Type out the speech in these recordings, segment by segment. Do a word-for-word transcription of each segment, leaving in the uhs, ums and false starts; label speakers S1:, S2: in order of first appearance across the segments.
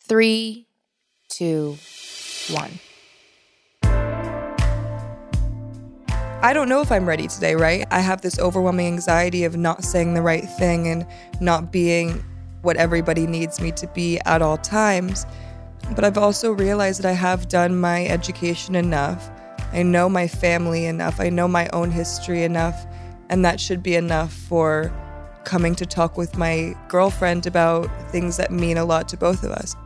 S1: Three, two, one.
S2: I don't know if I'm ready today, right? I have this overwhelming anxiety of not saying the right thing and not being what everybody needs me to be at all times. But I've also realized that I have done my education enough. I know my family enough. I know my own history enough. And that should be enough for coming to talk with my girlfriend about things that mean a lot to both of us.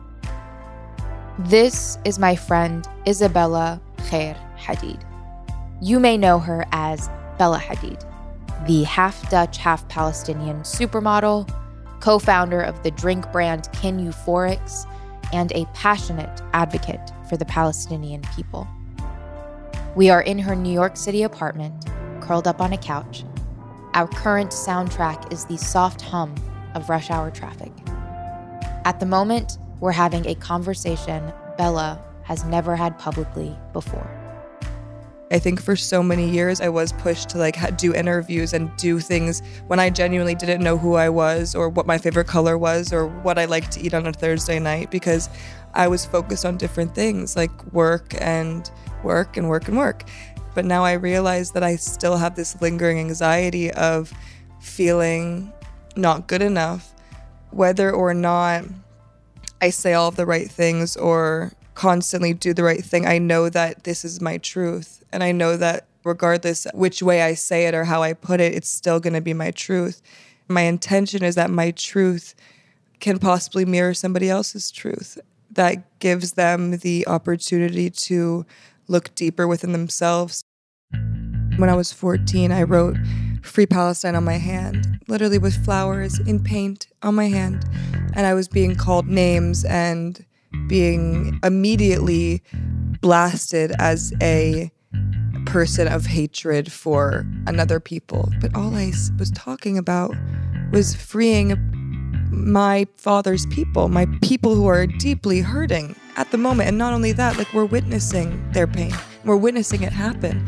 S1: This is my friend Isabella Khair Hadid. You may know her as Bella Hadid, the half-Dutch, half-Palestinian supermodel, co-founder of the drink brand Kin Euphorics, and a passionate advocate for the Palestinian people. We are in her New York City apartment, curled up on a couch. Our current soundtrack is the soft hum of rush hour traffic. At the moment, we're having a conversation Bella has never had publicly before.
S2: I think for so many years I was pushed to like do interviews and do things when I genuinely didn't know who I was or what my favorite color was or what I liked to eat on a Thursday night, because I was focused on different things like work and work and work and work. But now I realize that I still have this lingering anxiety of feeling not good enough, whether or not I say all of the right things or constantly do the right thing. I know that this is my truth. And I know that regardless which way I say it or how I put it, it's still going to be my truth. My intention is that my truth can possibly mirror somebody else's truth. That gives them the opportunity to look deeper within themselves. When I was fourteen, I wrote Free Palestine on my hand, literally with flowers in paint on my hand. And I was being called names and being immediately blasted as a person of hatred for another people. But all I was talking about was freeing my father's people, my people who are deeply hurting at the moment. And not only that, like we're witnessing their pain. We're witnessing it happen.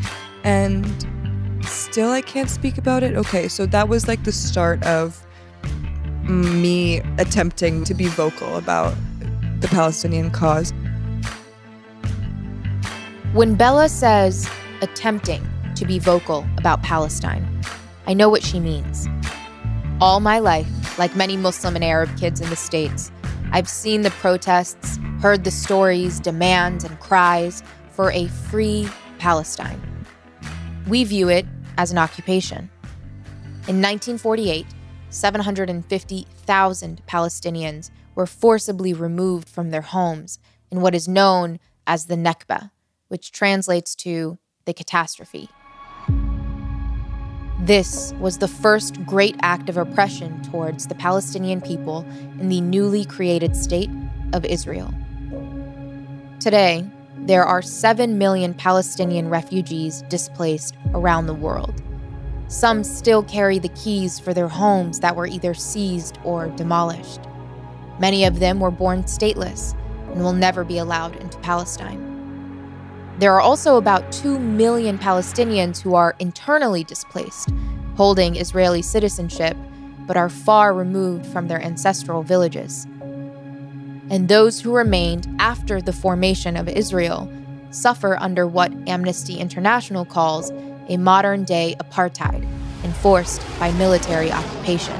S2: And still I can't speak about it. Okay, so that was like the start of me attempting to be vocal about the Palestinian cause.
S1: When Bella says attempting to be vocal about Palestine, I know what she means. All my life, like many Muslim and Arab kids in the States, I've seen the protests, heard the stories, demands, and cries for a free Palestine. We view it as an occupation. In nineteen forty-eight, seven hundred fifty thousand Palestinians were forcibly removed from their homes in what is known as the Nakba, which translates to the catastrophe. This was the first great act of oppression towards the Palestinian people in the newly created state of Israel. Today, there are seven million Palestinian refugees displaced around the world. Some still carry the keys for their homes that were either seized or demolished. Many of them were born stateless and will never be allowed into Palestine. There are also about two million Palestinians who are internally displaced, holding Israeli citizenship, but are far removed from their ancestral villages. And those who remained after the formation of Israel suffer under what Amnesty International calls a modern-day apartheid enforced by military occupation.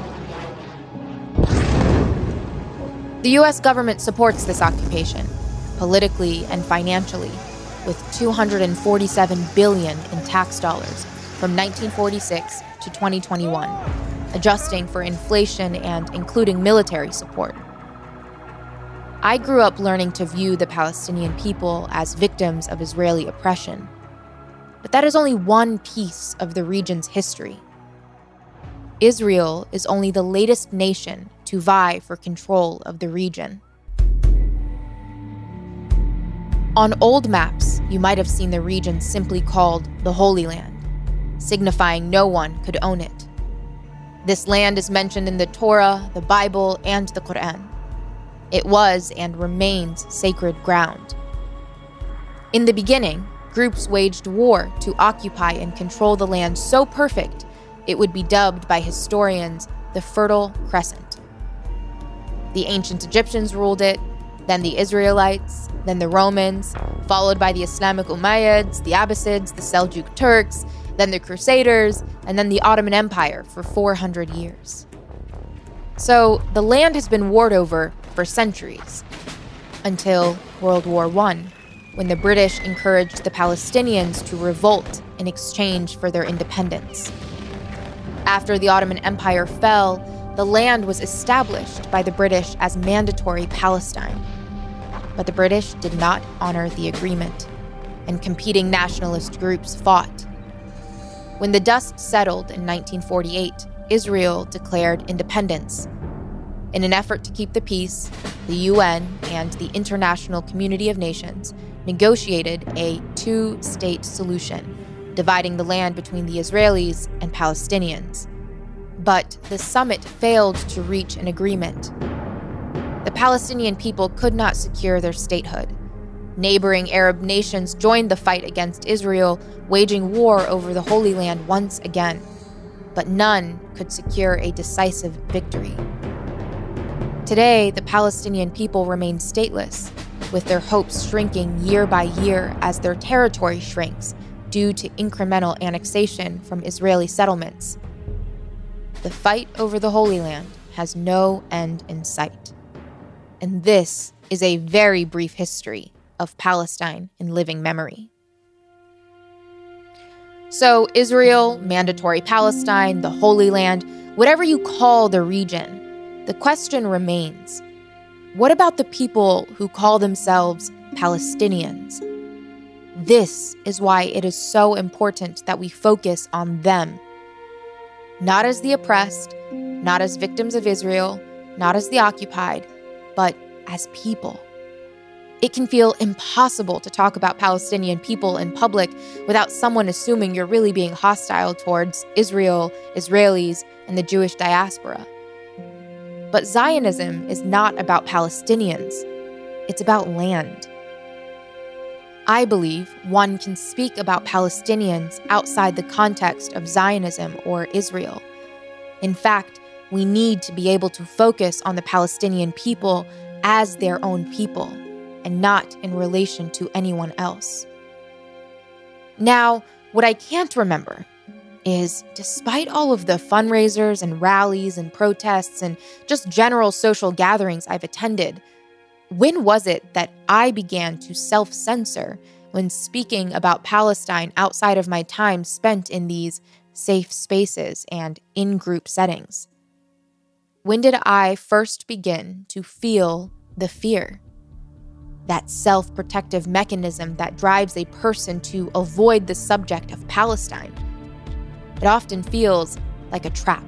S1: The U S government supports this occupation, politically and financially, with two hundred forty-seven billion dollars in tax dollars from nineteen forty-six to twenty twenty-one, adjusting for inflation and including military support. I grew up learning to view the Palestinian people as victims of Israeli oppression. But that is only one piece of the region's history. Israel is only the latest nation to vie for control of the region. On old maps, you might have seen the region simply called the Holy Land, signifying no one could own it. This land is mentioned in the Torah, the Bible, and the Quran. It was and remains sacred ground. In the beginning, groups waged war to occupy and control the land so perfect it would be dubbed by historians the Fertile Crescent. The ancient Egyptians ruled it, then the Israelites, then the Romans, followed by the Islamic Umayyads, the Abbasids, the Seljuk Turks, then the Crusaders, and then the Ottoman Empire for four hundred years. So the land has been warred over for centuries, until World War One, when the British encouraged the Palestinians to revolt in exchange for their independence. After the Ottoman Empire fell, the land was established by the British as mandatory Palestine. But the British did not honor the agreement, and competing nationalist groups fought. When the dust settled in nineteen forty-eight, Israel declared independence. In an effort to keep the peace, the U N and the International Community of Nations negotiated a two-state solution, dividing the land between the Israelis and Palestinians. But the summit failed to reach an agreement. The Palestinian people could not secure their statehood. Neighboring Arab nations joined the fight against Israel, waging war over the Holy Land once again. But none could secure a decisive victory. Today, the Palestinian people remain stateless, with their hopes shrinking year by year as their territory shrinks due to incremental annexation from Israeli settlements. The fight over the Holy Land has no end in sight. And this is a very brief history of Palestine in living memory. So Israel, mandatory Palestine, the Holy Land, whatever you call the region, the question remains, what about the people who call themselves Palestinians? This is why it is so important that we focus on them. Not as the oppressed, not as victims of Israel, not as the occupied, but as people. It can feel impossible to talk about Palestinian people in public without someone assuming you're really being hostile towards Israel, Israelis, and the Jewish diaspora. But Zionism is not about Palestinians. It's about land. I believe one can speak about Palestinians outside the context of Zionism or Israel. In fact, we need to be able to focus on the Palestinian people as their own people, and not in relation to anyone else. Now, what I can't remember is, despite all of the fundraisers and rallies and protests and just general social gatherings I've attended, when was it that I began to self-censor when speaking about Palestine outside of my time spent in these safe spaces and in-group settings? When did I first begin to feel the fear? That self-protective mechanism that drives a person to avoid the subject of Palestine. It often feels like a trap.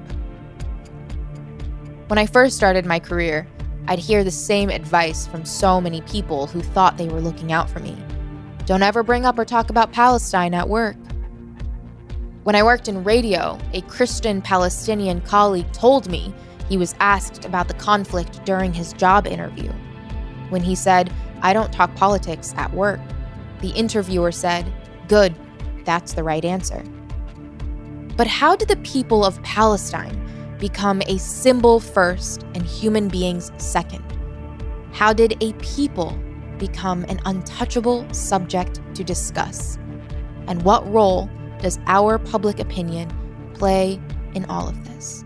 S1: When I first started my career, I'd hear the same advice from so many people who thought they were looking out for me. Don't ever bring up or talk about Palestine at work. When I worked in radio, a Christian Palestinian colleague told me he was asked about the conflict during his job interview. When he said, "I don't talk politics at work," the interviewer said, "Good, that's the right answer." But how did the people of Palestine become a symbol first and human beings second? How did a people become an untouchable subject to discuss? And what role does our public opinion play in all of this?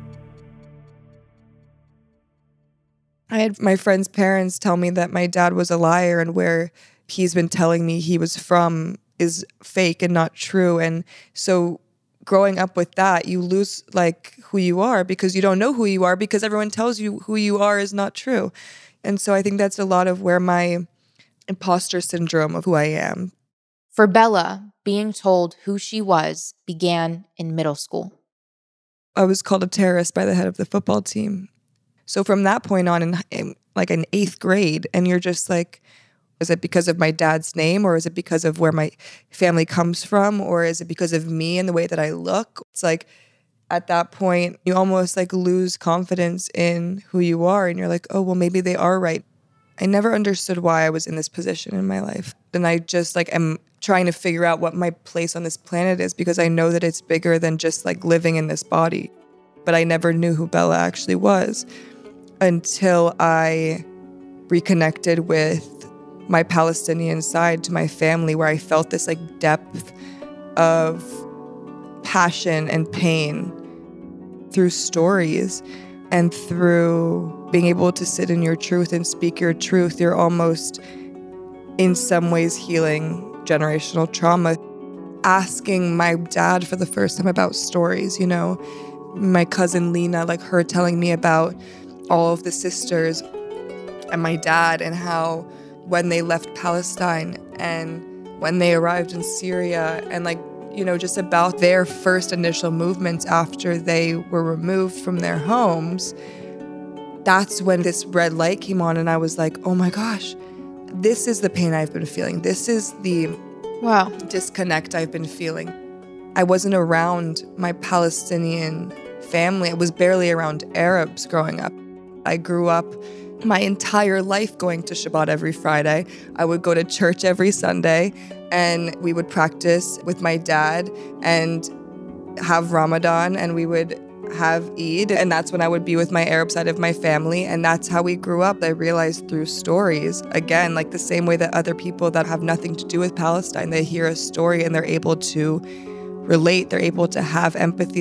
S2: I had my friend's parents tell me that my dad was a liar and where he's been telling me he was from is fake and not true. And so growing up with that, you lose like who you are because you don't know who you are because everyone tells you who you are is not true. And so I think that's a lot of where my imposter syndrome of who I am.
S1: For Bella, being told who she was began in middle school.
S2: I was called a terrorist by the head of the football team. So from that point on, in, in like in eighth grade, and you're just like, is it because of my dad's name, or is it because of where my family comes from, or is it because of me and the way that I look? It's like at that point, you almost like lose confidence in who you are, and you're like, oh, well, maybe they are right. I never understood why I was in this position in my life. And I just like am trying to figure out what my place on this planet is because I know that it's bigger than just like living in this body. But I never knew who Bella actually was until I reconnected with my Palestinian side to my family, where I felt this like depth of passion and pain through stories and through being able to sit in your truth and speak your truth. You're almost in some ways healing generational trauma. Asking my dad for the first time about stories, you know, my cousin Lena, like her telling me about all of the sisters and my dad and how when they left Palestine and when they arrived in Syria and like, you know, just about their first initial movements after they were removed from their homes, that's when this red light came on and I was like, oh my gosh, this is the pain I've been feeling. This is the
S1: wow.
S2: disconnect I've been feeling. I wasn't around my Palestinian family. I was barely around Arabs growing up. I grew up my entire life going to Shabbat every Friday. I would go to church every Sunday, and we would practice with my dad and have Ramadan, and we would have Eid, and that's when I would be with my Arab side of my family, and that's how we grew up. I realized through stories, again, like the same way that other people that have nothing to do with Palestine, they hear a story and they're able to relate, they're able to have empathy.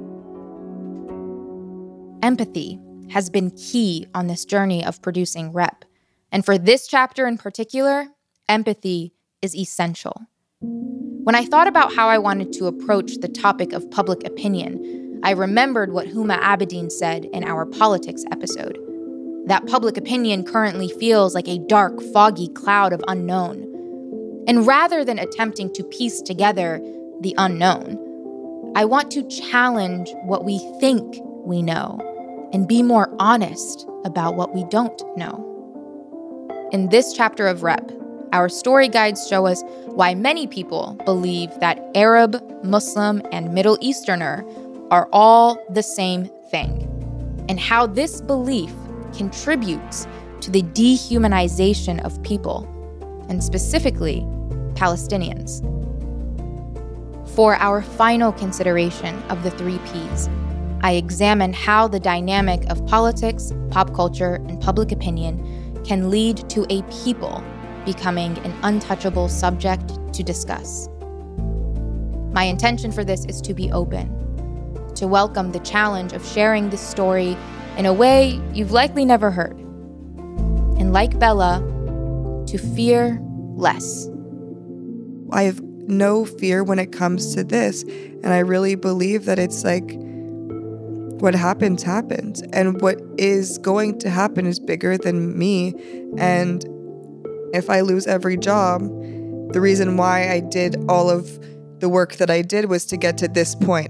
S1: Empathy has been key on this journey of producing Rep. And for this chapter in particular, empathy is essential. When I thought about how I wanted to approach the topic of public opinion, I remembered what Huma Abedin said in our politics episode, that public opinion currently feels like a dark, foggy cloud of unknown. And rather than attempting to piece together the unknown, I want to challenge what we think we know and be more honest about what we don't know. In this chapter of Rep, our story guides show us why many people believe that Arab, Muslim, and Middle Easterner are all the same thing, and how this belief contributes to the dehumanization of people, and specifically Palestinians. For our final consideration of the three Ps, I examine how the dynamic of politics, pop culture, and public opinion can lead to a people becoming an untouchable subject to discuss. My intention for this is to be open, to welcome the challenge of sharing this story in a way you've likely never heard. And like Bella, to fear less.
S2: I have no fear when it comes to this, and I really believe that it's like, what happens, happens. And what is going to happen is bigger than me. And if I lose every job, the reason why I did all of the work that I did was to get to this point.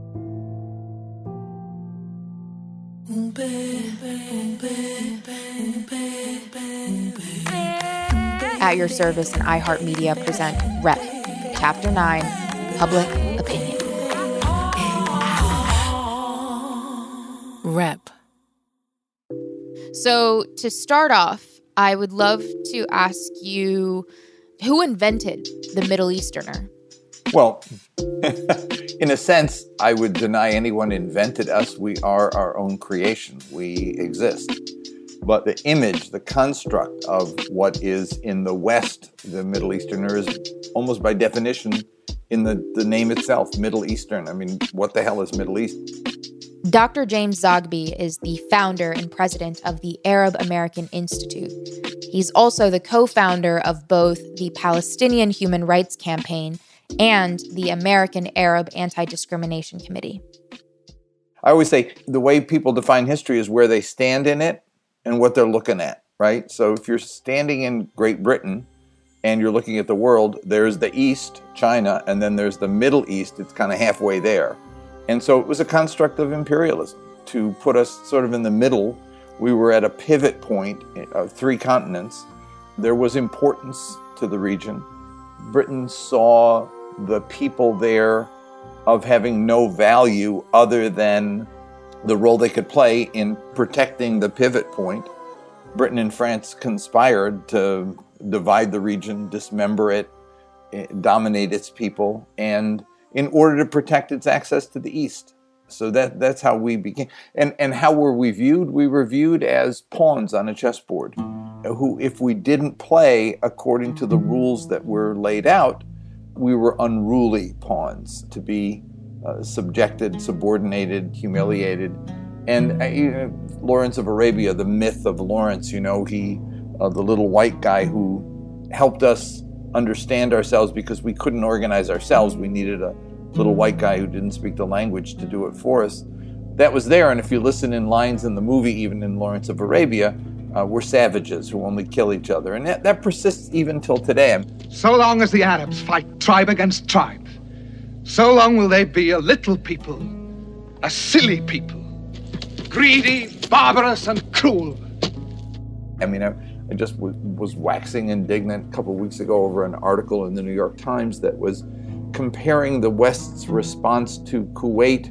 S1: At your service and iHeartMedia present Rep, Chapter nine, Public Opinion.
S3: Rep.
S1: So to start off, I would love to ask you, who invented the Middle Easterner?
S4: Well, in a sense, I would deny anyone invented us. We are our own creation. We exist. But the image, the construct of what is in the West, the Middle Easterner, is almost by definition in the, the name itself, Middle Eastern. I mean, what the hell is Middle East?
S1: Doctor James Zogby is the founder and president of the Arab American Institute. He's also the co-founder of both the Palestinian Human Rights Campaign and the American Arab Anti-Discrimination Committee.
S4: I always say the way people define history is where they stand in it and what they're looking at, right? So if you're standing in Great Britain and you're looking at the world, there's the East, China, and then there's the Middle East. It's kind of halfway there. And so it was a construct of imperialism to put us sort of in the middle. We were at a pivot point of three continents. There was importance to the region. Britain saw the people there of having no value other than the role they could play in protecting the pivot point. Britain and France conspired to divide the region, dismember it, dominate its people, and in order to protect its access to the East. So that that's how we became. And, and how were we viewed? We were viewed as pawns on a chessboard. who, if we didn't play according to the rules that were laid out, we were unruly pawns to be uh, subjected, subordinated, humiliated. And uh, you know, Lawrence of Arabia, the myth of Lawrence, you know, he, uh, the little white guy who helped us understand ourselves because we couldn't organize ourselves. We needed a little white guy who didn't speak the language to do it for us. That was there, and if you listen in lines in the movie, even in Lawrence of Arabia, uh, we're savages who only kill each other. And that, that persists even till today.
S3: So long as the Arabs fight tribe against tribe, so long will they be a little people, a silly people, greedy, barbarous, and cruel.
S4: I mean, I, I just w- was waxing indignant a couple of weeks ago over an article in the New York Times that was comparing the West's response to Kuwait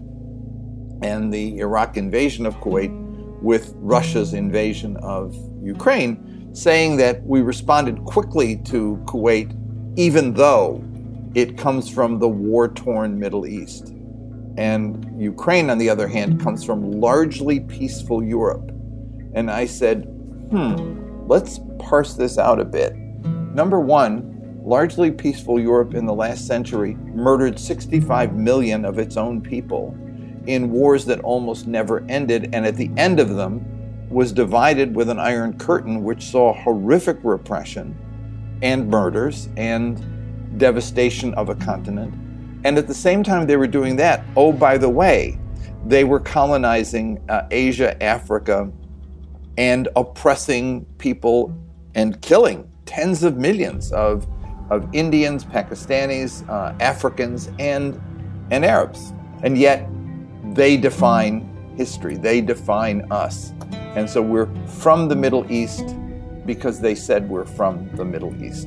S4: and the Iraq invasion of Kuwait with Russia's invasion of Ukraine, saying that we responded quickly to Kuwait, even though it comes from the war-torn Middle East. And Ukraine, on the other hand, comes from largely peaceful Europe. And I said, hmm, let's parse this out a bit. Number one, largely peaceful Europe in the last century murdered sixty-five million of its own people in wars that almost never ended, and at the end of them was divided with an iron curtain which saw horrific repression and murders and devastation of a continent. And at the same time they were doing that, oh, by the way, they were colonizing uh, Asia, Africa, and oppressing people and killing tens of millions of, of Indians, Pakistanis, uh, Africans, and, and Arabs. And yet they define history, they define us. And so we're from the Middle East because they said we're from the Middle East.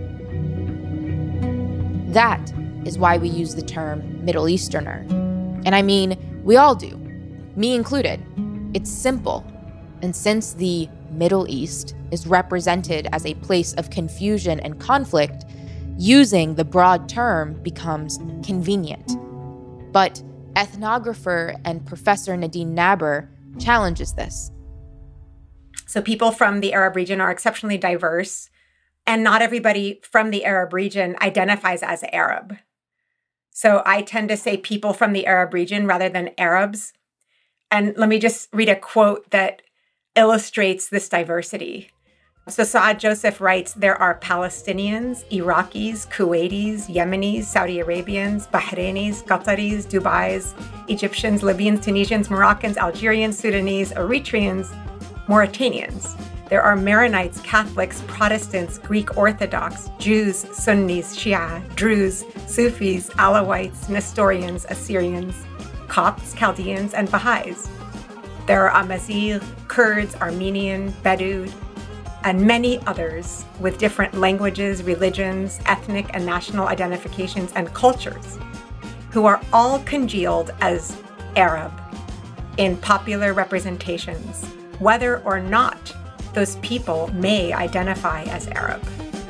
S1: That is why we use the term Middle Easterner. And I mean, we all do, me included. It's simple. And since the Middle East is represented as a place of confusion and conflict, using the broad term becomes convenient. But ethnographer and Professor Nadine Naber challenges this.
S5: So people from the Arab region are exceptionally diverse, and not everybody from the Arab region identifies as Arab. So I tend to say people from the Arab region rather than Arabs. And let me just read a quote that illustrates this diversity. So Saad Joseph writes, there are Palestinians, Iraqis, Kuwaitis, Yemenis, Saudi Arabians, Bahrainis, Qataris, Dubais, Egyptians, Libyans, Tunisians, Moroccans, Algerians, Sudanese, Eritreans, Mauritanians. There are Maronites, Catholics, Protestants, Greek Orthodox, Jews, Sunnis, Shia, Druze, Sufis, Alawites, Nestorians, Assyrians, Copts, Chaldeans, and Baha'is. There are Amazigh, Kurds, Armenian, Bedouin, and many others with different languages, religions, ethnic and national identifications, and cultures, who are all congealed as Arab in popular representations, whether or not those people may identify as Arab.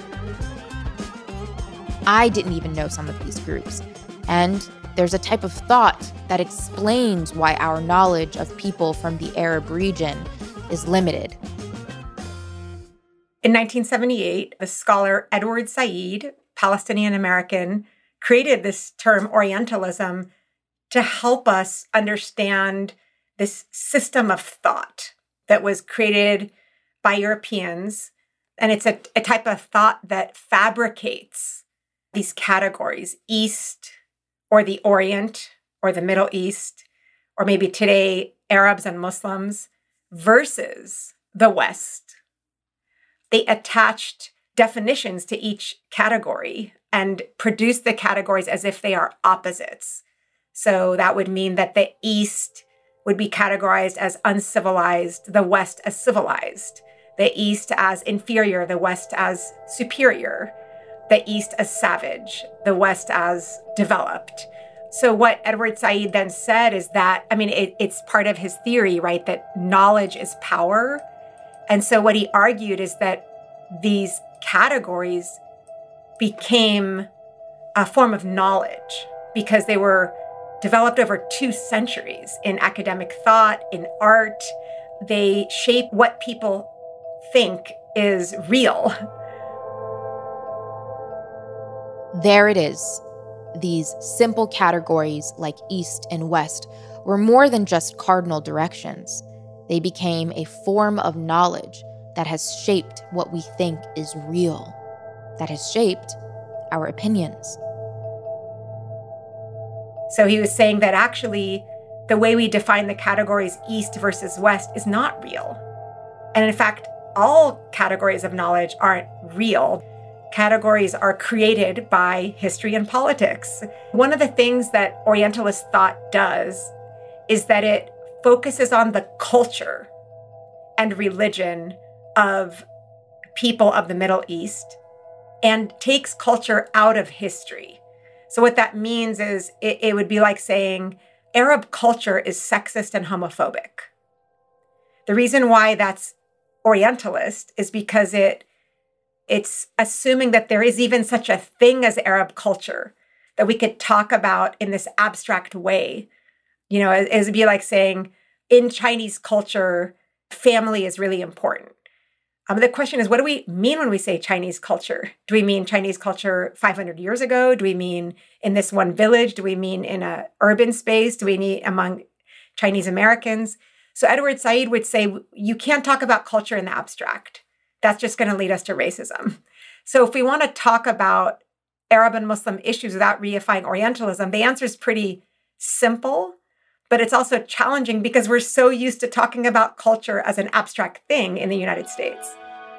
S1: I didn't even know some of these groups, and there's a type of thought that explains why our knowledge of people from the Arab region is limited.
S5: In nineteen seventy-eight, the scholar Edward Said, Palestinian-American, created this term Orientalism to help us understand this system of thought that was created by Europeans. And it's a, a type of thought that fabricates these categories, East or the Orient or the Middle East, or maybe today Arabs and Muslims versus the West. They attached definitions to each category and produced the categories as if they are opposites. So that would mean that the East would be categorized as uncivilized, the West as civilized, the East as inferior, the West as superior, the East as savage, the West as developed. So what Edward Said then said is that, I mean, it, it's part of his theory, right, that knowledge is power. And so what he argued is that these categories became a form of knowledge because they were developed over two centuries in academic thought, in art. They shape what people think is real.
S1: There it is. These simple categories like East and West were more than just cardinal directions. They became a form of knowledge that has shaped what we think is real, that has shaped our opinions.
S5: So he was saying that actually the way we define the categories East versus West is not real. And in fact, all categories of knowledge aren't real. Categories are created by history and politics. One of the things that Orientalist thought does is that it focuses on the culture and religion of people of the Middle East and takes culture out of history. So what that means is it, it would be like saying Arab culture is sexist and homophobic. The reason why that's Orientalist is because it it's assuming that there is even such a thing as Arab culture that we could talk about in this abstract way. You know, it would be like saying in Chinese culture, family is really important. Um, the question is, what do we mean when we say Chinese culture? Do we mean Chinese culture five hundred years ago? Do we mean in this one village? Do we mean in an urban space? Do we mean among Chinese Americans? So Edward Said would say, you can't talk about culture in the abstract. That's just going to lead us to racism. So if we want to talk about Arab and Muslim issues without reifying Orientalism, the answer is pretty simple, but it's also challenging because we're so used to talking about culture as an abstract thing in the United States.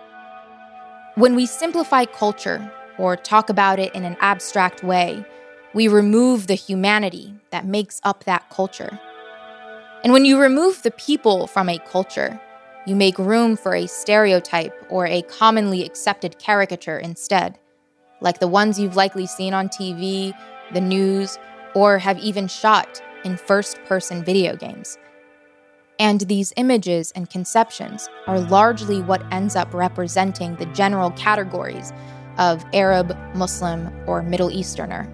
S1: When we simplify culture or talk about it in an abstract way, we remove the humanity that makes up that culture. And when you remove the people from a culture, you make room for a stereotype or a commonly accepted caricature instead, like the ones you've likely seen on T V, the news, or have even shot in first-person video games. And these images and conceptions are largely what ends up representing the general categories of Arab, Muslim, or Middle Easterner.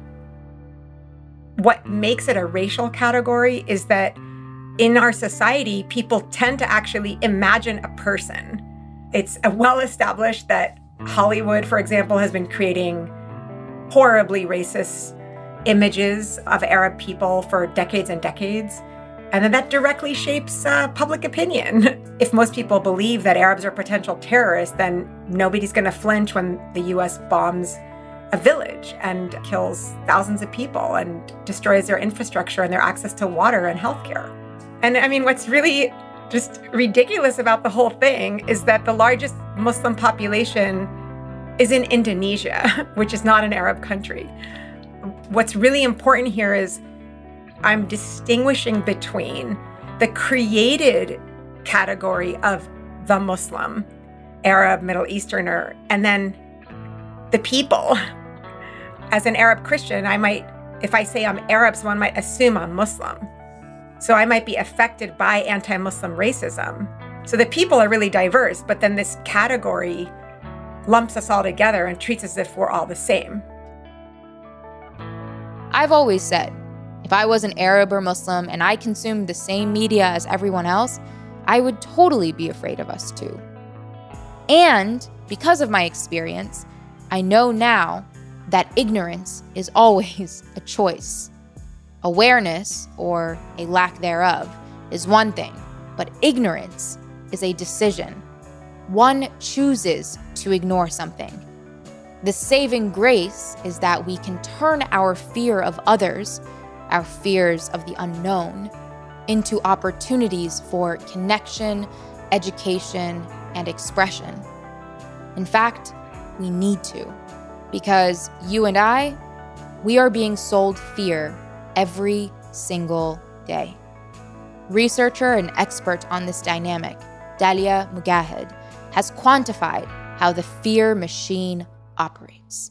S5: What makes it a racial category is that in our society, people tend to actually imagine a person. It's well established that Hollywood, for example, has been creating horribly racist images of Arab people for decades and decades. And then that directly shapes uh, public opinion. If most people believe that Arabs are potential terrorists, then nobody's going to flinch when the U S bombs a village and kills thousands of people and destroys their infrastructure and their access to water and healthcare. And I mean, what's really just ridiculous about the whole thing is that the largest Muslim population is in Indonesia, which is not an Arab country. What's really important here is I'm distinguishing between the created category of the Muslim, Arab, Middle Easterner, and then the people. As an Arab Christian, I might, if I say I'm Arab, someone might assume I'm Muslim. So I might be affected by anti-Muslim racism. So the people are really diverse, but then this category lumps us all together and treats us as if we're all the same.
S1: I've always said, if I was an Arab or Muslim and I consumed the same media as everyone else, I would totally be afraid of us too. And because of my experience, I know now that ignorance is always a choice. Awareness, or a lack thereof, is one thing, but ignorance is a decision. One chooses to ignore something. The saving grace is that we can turn our fear of others, our fears of the unknown, into opportunities for connection, education, and expression. In fact, we need to, because you and I, we are being sold fear every single day. Researcher and expert on this dynamic, Dalia Mugahed, has quantified how the fear machine operates.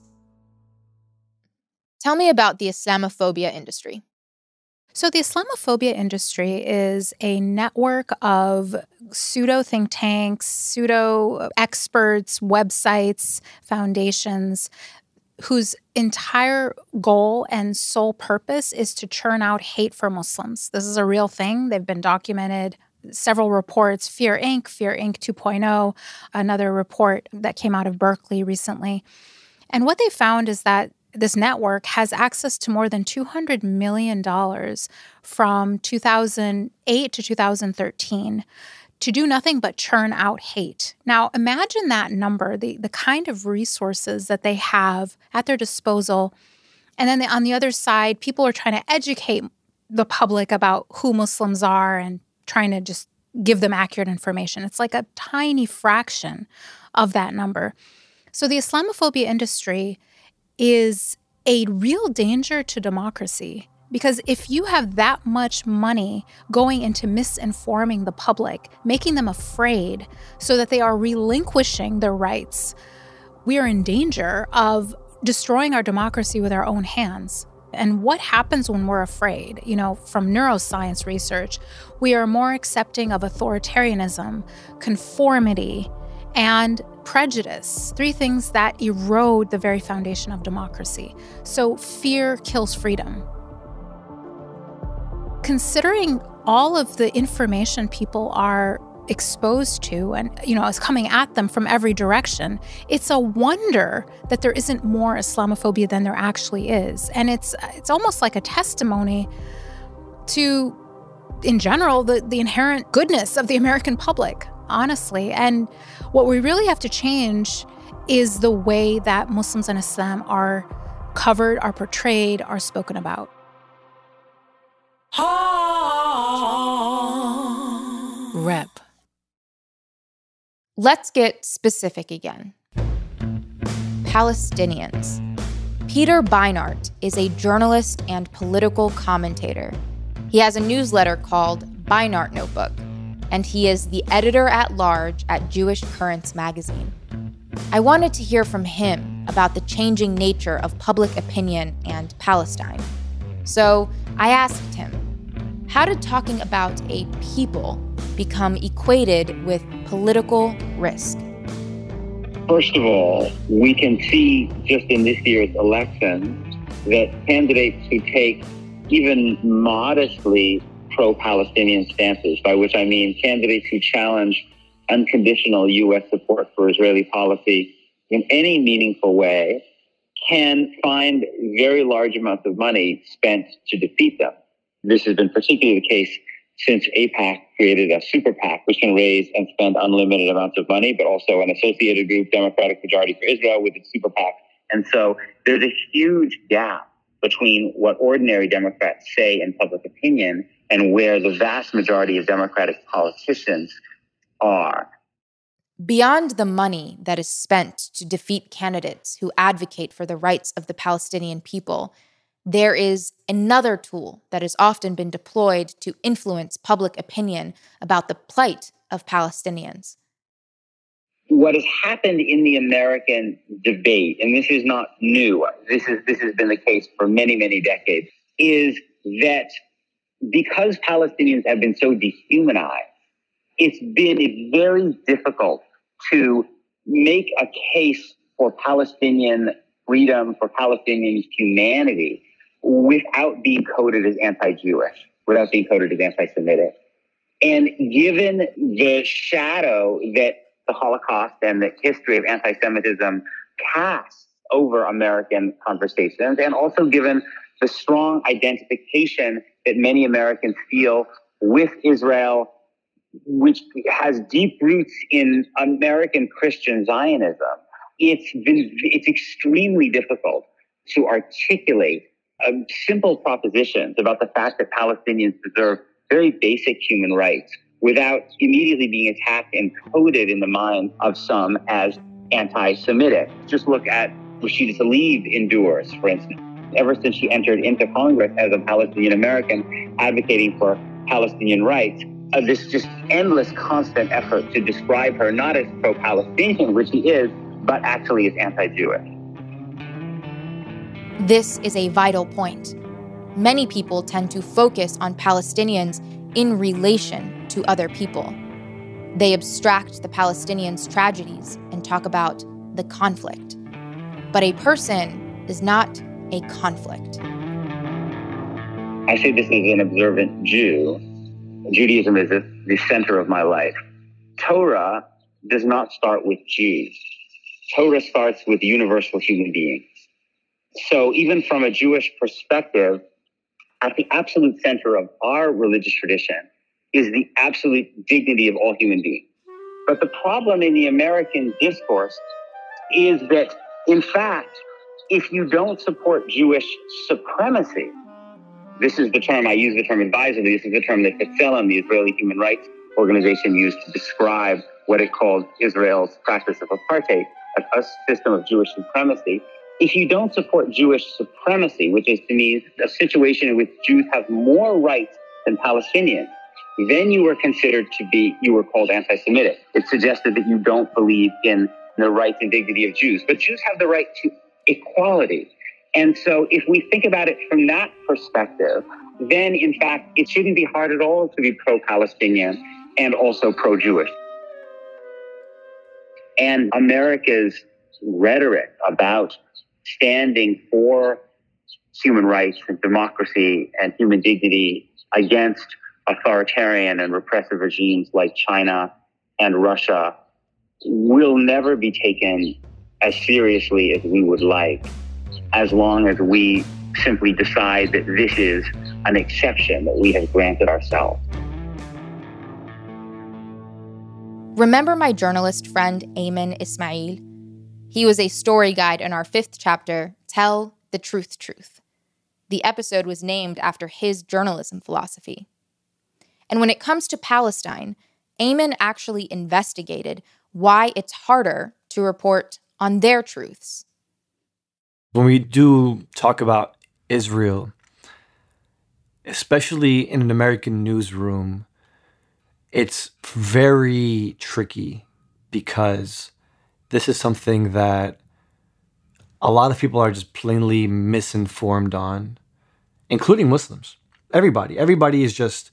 S1: Tell me about the Islamophobia industry.
S6: So the Islamophobia industry is a network of pseudo think tanks, pseudo experts, websites, foundations, whose entire goal and sole purpose is to churn out hate for Muslims. This is a real thing. They've been documented several reports, Fear Incorporated, Fear Incorporated two point oh, another report that came out of Berkeley recently. And what they found is that this network has access to more than two hundred million dollars from two thousand eight to two thousand thirteen to do nothing but churn out hate. Now, imagine that number, the, the kind of resources that they have at their disposal. And then on the other side, people are trying to educate the public about who Muslims are and trying to just give them accurate information. It's like a tiny fraction of that number. So the Islamophobia industry is a real danger to democracy, because if you have that much money going into misinforming the public, making them afraid so that they are relinquishing their rights, we are in danger of destroying our democracy with our own hands. And what happens when we're afraid? You know, from neuroscience research, we are more accepting of authoritarianism, conformity, and prejudice, three things that erode the very foundation of democracy. So fear kills freedom. Considering all of the information people are exposed to and, you know, is coming at them from every direction, it's a wonder that there isn't more Islamophobia than there actually is. And it's it's almost like a testimony to, in general, the, the inherent goodness of the American public, honestly. And what we really have to change is the way that Muslims and Islam are covered, are portrayed, are spoken about.
S7: Rep.
S1: Let's get specific again. Palestinians. Peter Beinart is a journalist and political commentator. He has a newsletter called Beinart Notebook, and he is the editor-at-large at Jewish Currents magazine. I wanted to hear from him about the changing nature of public opinion and Palestine. So I asked him, how did talking about a people become equated with political risk?
S8: First of all, we can see just in this year's election that candidates who take even modestly pro-Palestinian stances, by which I mean candidates who challenge unconditional U S support for Israeli policy in any meaningful way, can find very large amounts of money spent to defeat them. This has been particularly the case since AIPAC created a super PAC, which can raise and spend unlimited amounts of money, but also an associated group, Democratic Majority for Israel, with its super PAC. And so there's a huge gap between what ordinary Democrats say in public opinion and where the vast majority of Democratic politicians are.
S1: Beyond the money that is spent to defeat candidates who advocate for the rights of the Palestinian people, there is another tool that has often been deployed to influence public opinion about the plight of Palestinians.
S8: What has happened in the American debate, and this is not new, this is this has been the case for many, many decades, is that because Palestinians have been so dehumanized, it's been very difficult to make a case for Palestinian freedom, for Palestinian humanity, without being coded as anti-Jewish, without being coded as anti-Semitic. And given the shadow that the Holocaust and the history of anti-Semitism casts over American conversations, and also given the strong identification that many Americans feel with Israel, which has deep roots in American Christian Zionism, it's been it's extremely difficult to articulate uh, simple propositions about the fact that Palestinians deserve very basic human rights without immediately being attacked and coded in the mind of some as anti-Semitic. Just look at Rashida Tlaib endures, for instance. Ever since she entered into Congress as a Palestinian American advocating for Palestinian rights, uh, this just endless, constant effort to describe her not as pro-Palestinian, which she is, but actually as anti-Jewish.
S1: This is a vital point. Many people tend to focus on Palestinians in relation to other people. They abstract the Palestinians' tragedies and talk about the conflict. But a person is not a conflict.
S8: I say this as an observant Jew. Judaism is a the center of my life. Torah does not start with Jews. Torah starts with universal human beings. So even from a Jewish perspective, at the absolute center of our religious tradition is the absolute dignity of all human beings. But the problem in the American discourse is that, in fact, if you don't support Jewish supremacy, this is the term, I use the term advisedly, this is the term that B'Tselem, the Israeli human rights organization, used to describe what it called Israel's practice of apartheid, a, a system of Jewish supremacy. If you don't support Jewish supremacy, which is to me a situation in which Jews have more rights than Palestinians, then you were considered to be, you were called anti-Semitic. It suggested that you don't believe in the rights and dignity of Jews. But Jews have the right to equality. And so if we think about it from that perspective, then in fact, it shouldn't be hard at all to be pro-Palestinian and also pro-Jewish. And America's rhetoric about standing for human rights and democracy and human dignity against authoritarian and repressive regimes like China and Russia will never be taken as seriously as we would like, as long as we simply decide that this is an exception that we have granted ourselves.
S1: Remember my journalist friend Ayman Ismail? He was a story guide in our fifth chapter, Tell the Truth Truth. The episode was named after his journalism philosophy. And when it comes to Palestine, Ayman actually investigated why it's harder to report on their truths.
S7: When we do talk about Israel, especially in an American newsroom, it's very tricky because this is something that a lot of people are just plainly misinformed on, including Muslims. Everybody. Everybody is just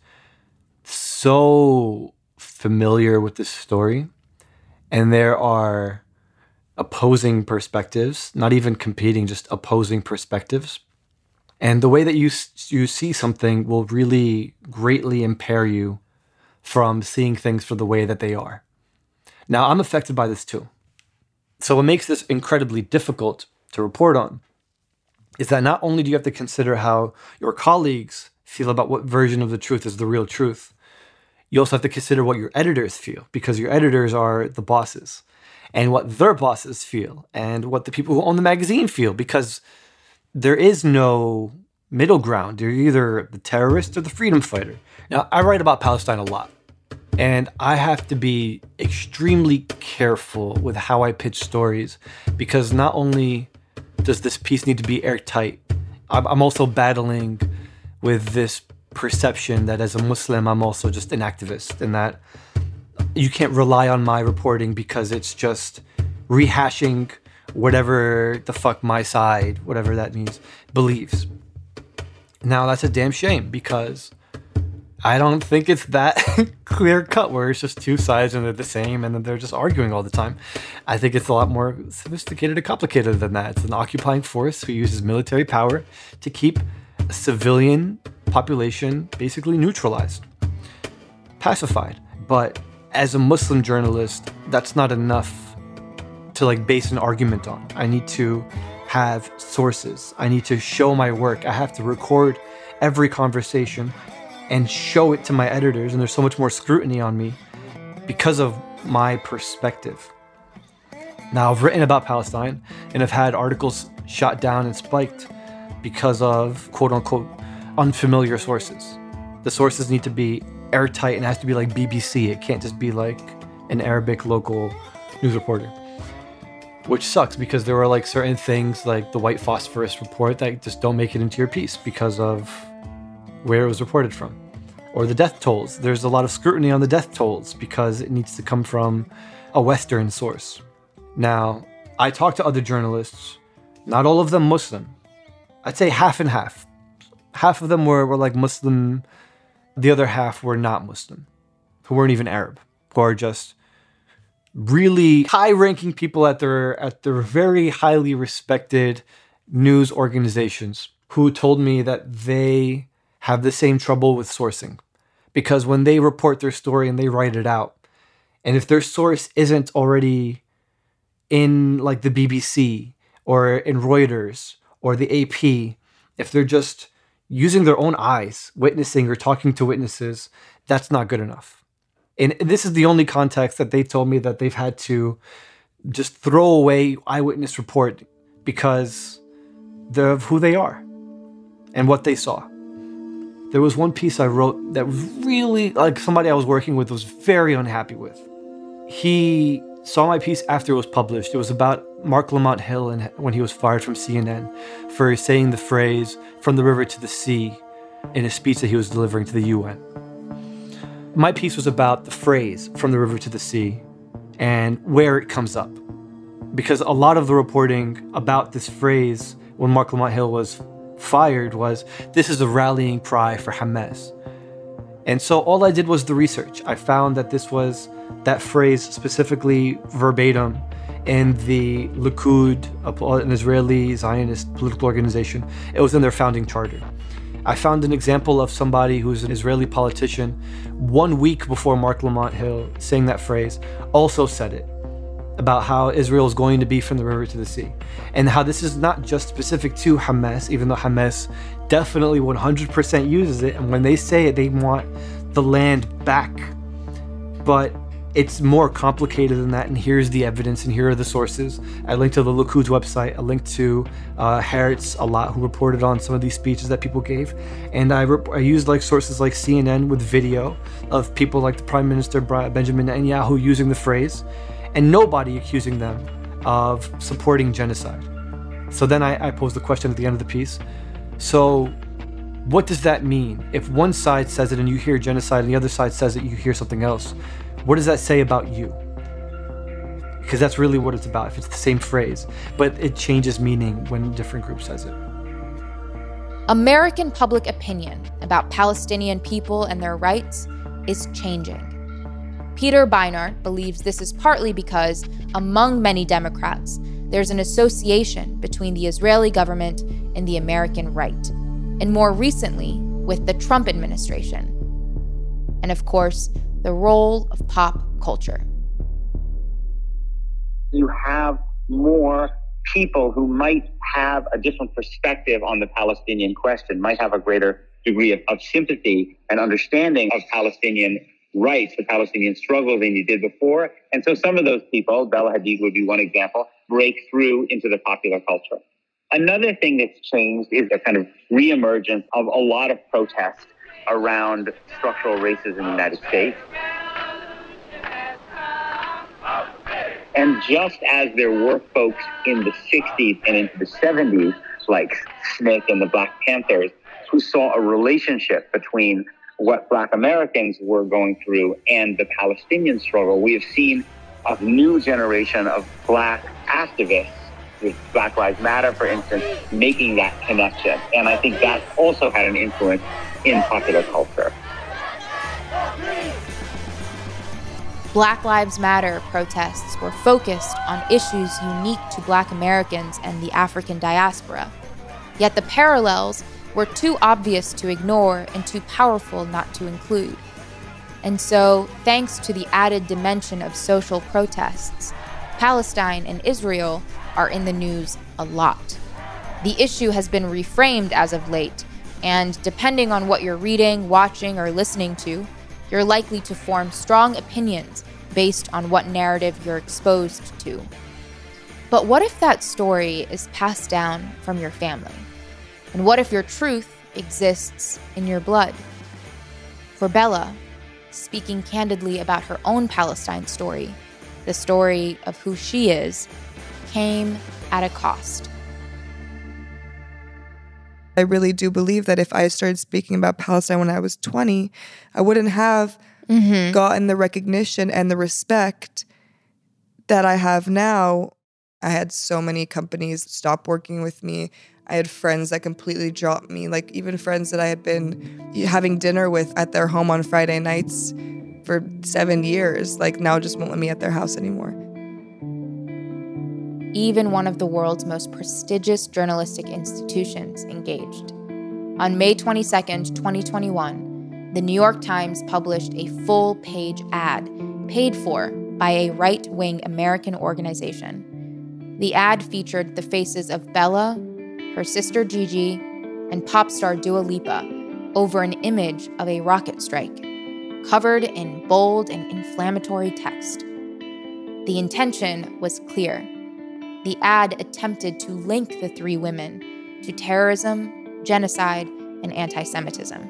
S7: so familiar with this story. And there are opposing perspectives, not even competing, just opposing perspectives. And the way that you you see something will really greatly impair you from seeing things for the way that they are. Now, I'm affected by this too. So what makes this incredibly difficult to report on is that not only do you have to consider how your colleagues feel about what version of the truth is the real truth, you also have to consider what your editors feel, because your editors are the bosses, and what their bosses feel, and what the people who own the magazine feel, because there is no middle ground. You're either the terrorist or the freedom fighter. Now, I write about Palestine a lot, and I have to be extremely careful with how I pitch stories, because not only does this piece need to be airtight, I'm also battling with this perception that as a Muslim, I'm also just an activist, and that you can't rely on my reporting because it's just rehashing whatever the fuck my side, whatever that means, believes. Now, that's a damn shame, because I don't think it's that clear cut where it's just two sides and they're the same and then they're just arguing all the time. I think it's a lot more sophisticated and complicated than that. It's an occupying force who uses military power to keep a civilian population basically neutralized, pacified. But as a Muslim journalist, that's not enough to like base an argument on. I need to have sources. I need to show my work. I have to record every conversation and show it to my editors, and there's so much more scrutiny on me because of my perspective. Now, I've written about Palestine and I've had articles shot down and spiked because of quote-unquote unfamiliar sources. The sources need to be airtight and it has to be like B B C. It can't just be like an Arabic local news reporter, which sucks because there are like certain things like the white phosphorus report that just don't make it into your piece because of where it was reported from. Or the death tolls. There's a lot of scrutiny on the death tolls because it needs to come from a Western source. Now, I talked to other journalists, not all of them Muslim. I'd say half and half. Half of them were, were like Muslim, the other half were not Muslim, who weren't even Arab, who are just really high-ranking people at their at their very highly respected news organizations who told me that they have the same trouble with sourcing Because when they report their story and they write it out, and if their source isn't already in like the B B C or in Reuters or the A P, if they're just using their own eyes, witnessing or talking to witnesses, that's not good enough. And this is the only context that they told me that they've had to just throw away eyewitness report because of who they are and what they saw. There was one piece I wrote that really, like somebody I was working with was very unhappy with. He saw my piece after it was published. It was about Marc Lamont Hill and when he was fired from C N N for saying the phrase, "from the river to the sea," in a speech that he was delivering to the U N. My piece was about the phrase, "from the river to the sea," and where it comes up. Because a lot of the reporting about this phrase when Marc Lamont Hill was fired was, this is a rallying cry for Hamas. And so all I did was the research. I found that this was that phrase specifically verbatim in the Likud, an Israeli Zionist political organization. It was in their founding charter. I found an example of somebody who's an Israeli politician one week before Marc Lamont Hill saying that phrase also said it, about how Israel is going to be from the river to the sea, and how this is not just specific to Hamas, even though Hamas definitely one hundred percent uses it, and when they say it, they want the land back. But it's more complicated than that, and here's the evidence, and here are the sources. I linked to the Likud's website, I linked to uh, Haaretz a lot, who reported on some of these speeches that people gave, and I, rep- I used like sources like C N N with video of people like the Prime Minister Benjamin Netanyahu using the phrase, and nobody accusing them of supporting genocide. So then I, I posed the question at the end of the piece. So what does that mean? If one side says it and you hear genocide and the other side says it, you hear something else. What does that say about you? Because that's really what it's about, if it's the same phrase, but it changes meaning when a different group says it.
S1: American public opinion about Palestinian people and their rights is changing. Peter Beinart believes this is partly because, among many Democrats, there's an association between the Israeli government and the American right, and more recently, with the Trump administration. And of course, the role of pop culture.
S8: You have more people who might have a different perspective on the Palestinian question, might have a greater degree of, of sympathy and understanding of Palestinian rights, the Palestinian struggle than you did before. And so some of those people, Bella Hadid would be one example, break through into the popular culture. Another thing that's changed is a kind of reemergence of a lot of protest around structural racism in the United States. And just as there were folks in the sixties and into the seventies, like Smith and the Black Panthers, who saw a relationship between what Black Americans were going through and the Palestinian struggle, we have seen a new generation of Black activists, with Black Lives Matter, for instance, making that connection. And I think that also had an influence in popular culture.
S1: Black Lives Matter protests were focused on issues unique to Black Americans and the African diaspora. Yet the parallels were too obvious to ignore and too powerful not to include. And so, thanks to the added dimension of social protests, Palestine and Israel are in the news a lot. The issue has been reframed as of late, and depending on what you're reading, watching, or listening to, you're likely to form strong opinions based on what narrative you're exposed to. But what if that story is passed down from your family? And what if your truth exists in your blood? For Bella, speaking candidly about her own Palestine story, the story of who she is, came at a cost.
S2: I really do believe that if I started speaking about Palestine when I was twenty, I wouldn't have mm-hmm. gotten the recognition and the respect that I have now. I had so many companies stop working with me. I had friends that completely dropped me, like even friends that I had been having dinner with at their home on Friday nights for seven years, like now just won't let me at their house anymore.
S1: Even one of the world's most prestigious journalistic institutions engaged. On May twenty-second, twenty twenty-one, the New York Times published a full-page ad paid for by a right-wing American organization. The ad featured the faces of Bella, her sister Gigi, and pop star Dua Lipa over an image of a rocket strike, covered in bold and inflammatory text. The intention was clear. The ad attempted to link the three women to terrorism, genocide, and anti-Semitism.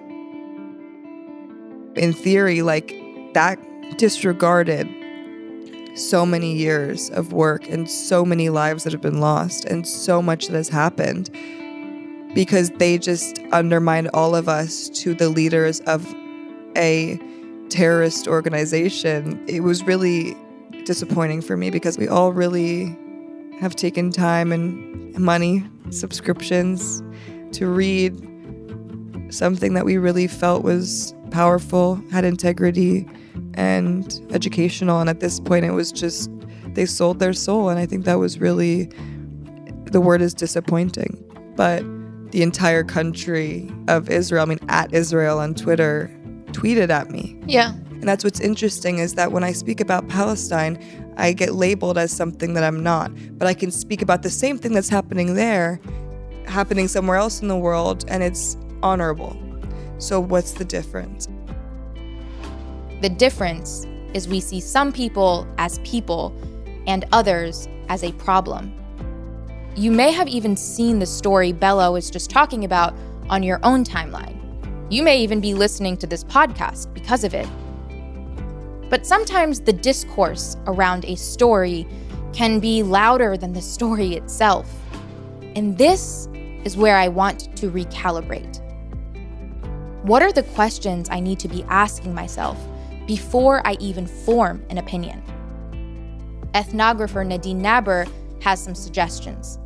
S2: In theory, like, that disregarded so many years of work and so many lives that have been lost and so much that has happened because they just undermined all of us to the leaders of a terrorist organization. It was really disappointing for me because we all really have taken time and money, subscriptions, to read something that we really felt was powerful, had integrity, and educational. And at this point, it was just, they sold their soul. And I think that was really, the word is disappointing. But the entire country of Israel, I mean, at Israel on Twitter, tweeted at me.
S1: Yeah.
S2: And that's what's interesting is that when I speak about Palestine, I get labeled as something that I'm not. But I can speak about the same thing that's happening there, happening somewhere else in the world, and it's honorable. So what's the difference?
S1: The difference is we see some people as people and others as a problem. You may have even seen the story Bella was just talking about on your own timeline. You may even be listening to this podcast because of it. But sometimes the discourse around a story can be louder than the story itself. And this is where I want to recalibrate. What are the questions I need to be asking myself before I even form an opinion? Ethnographer Nadine Naber has some suggestions.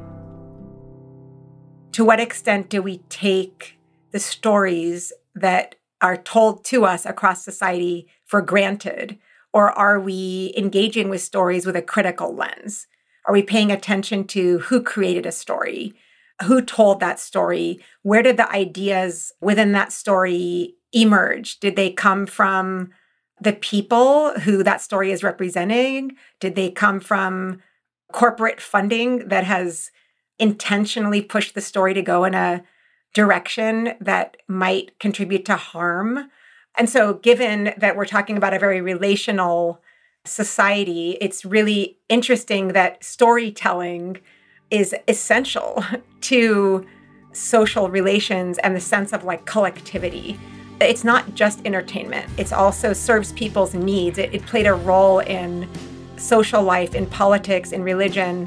S5: To what extent do we take the stories that are told to us across society for granted? Or are we engaging with stories with a critical lens? Are we paying attention to who created a story? Who told that story? Where did the ideas within that story emerge? Did they come from the people who that story is representing? Did they come from corporate funding that has intentionally pushed the story to go in a direction that might contribute to harm? And so given that we're talking about a very relational society, it's really interesting that storytelling is essential to social relations and the sense of like collectivity. It's not just entertainment. It also serves people's needs. It, it played a role in social life, in politics, in religion.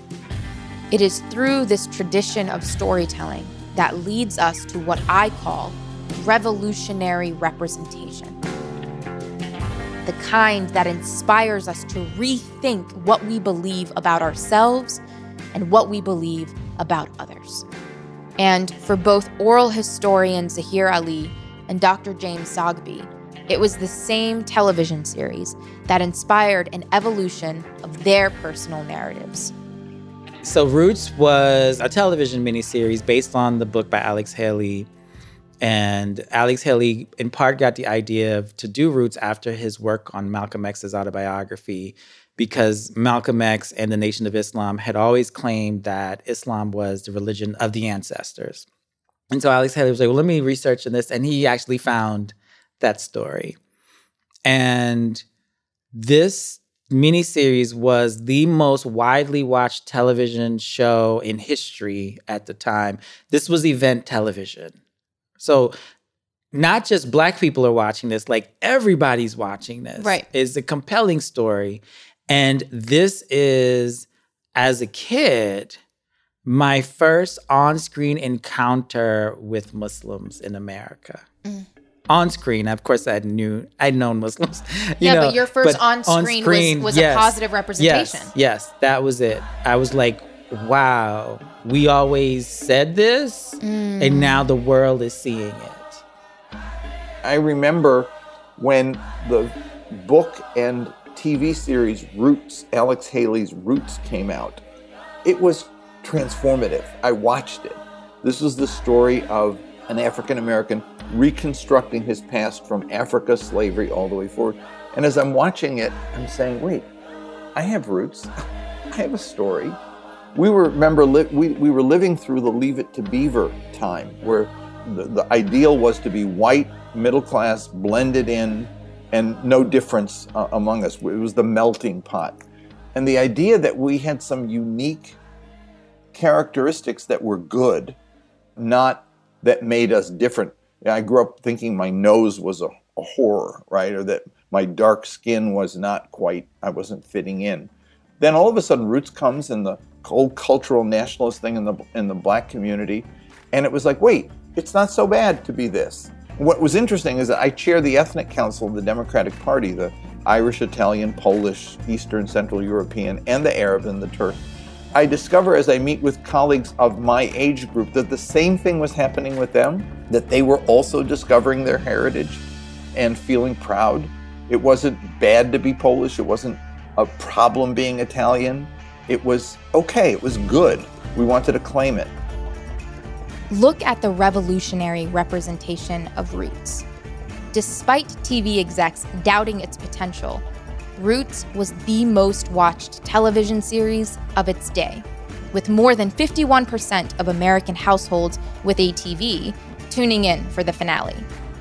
S1: It is through this tradition of storytelling that leads us to what I call revolutionary representation. The kind that inspires us to rethink what we believe about ourselves and what we believe about others. And for both oral historian Zahir Ali and Doctor James Zogby, it was the same television series that inspired an evolution of their personal narratives.
S9: So Roots was a television miniseries based on the book by Alex Haley. And Alex Haley, in part, got the idea of, to do Roots after his work on Malcolm X's autobiography, because Malcolm X and the Nation of Islam had always claimed that Islam was the religion of the ancestors. And so Alex Haley was like, well, let me research in this. And he actually found that story. And this miniseries was the most widely watched television show in history at the time. This was event television. So not just Black people are watching this, like everybody's watching this.
S1: Right.
S9: It's a compelling story. And this is, as a kid, my first on-screen encounter with Muslims in America. Mm. On screen, of course, I knew I'd known Muslims. You
S1: yeah,
S9: know,
S1: but your first
S9: but
S1: on screen, on screen was, was
S9: yes,
S1: a positive representation.
S9: Yes, yes, that was it. I was like, wow, we always said this, mm. and now the world is seeing it.
S4: I remember when the book and T V series Roots, Alex Haley's Roots, came out. It was transformative. I watched it. This was the story of an African-American reconstructing his past from Africa, slavery, all the way forward. And as I'm watching it, I'm saying, wait, I have roots. I have a story. We were, remember, li- we, we were living through the Leave It to Beaver time, where the, the ideal was to be white, middle class, blended in, and no difference uh, among us. It was the melting pot. And the idea that we had some unique characteristics that were good, not that made us different. I grew up thinking my nose was a, a horror, right? Or that my dark skin was not quite, I wasn't fitting in. Then all of a sudden Roots comes and the old cultural nationalist thing in the in the black community. And it was like, wait, it's not so bad to be this. What was interesting is that I chair the Ethnic Council of the Democratic Party, the Irish, Italian, Polish, Eastern, Central European, and the Arab and the Turk. I discover as I meet with colleagues of my age group that the same thing was happening with them, that they were also discovering their heritage and feeling proud. It wasn't bad to be Polish. It wasn't a problem being Italian. It was okay. It was good. We wanted to claim it.
S1: Look at the revolutionary representation of Roots. Despite T V execs doubting its potential, Roots was the most watched television series of its day, with more than fifty-one percent of American households with a T V tuning in for the finale.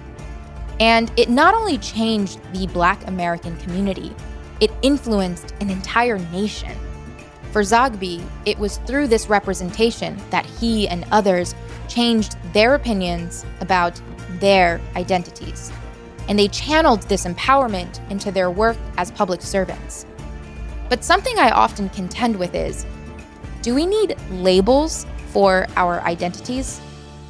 S1: And it not only changed the Black American community, it influenced an entire nation. For Zogby, it was through this representation that he and others changed their opinions about their identities. And they channeled this empowerment into their work as public servants. But something I often contend with is, do we need labels for our identities?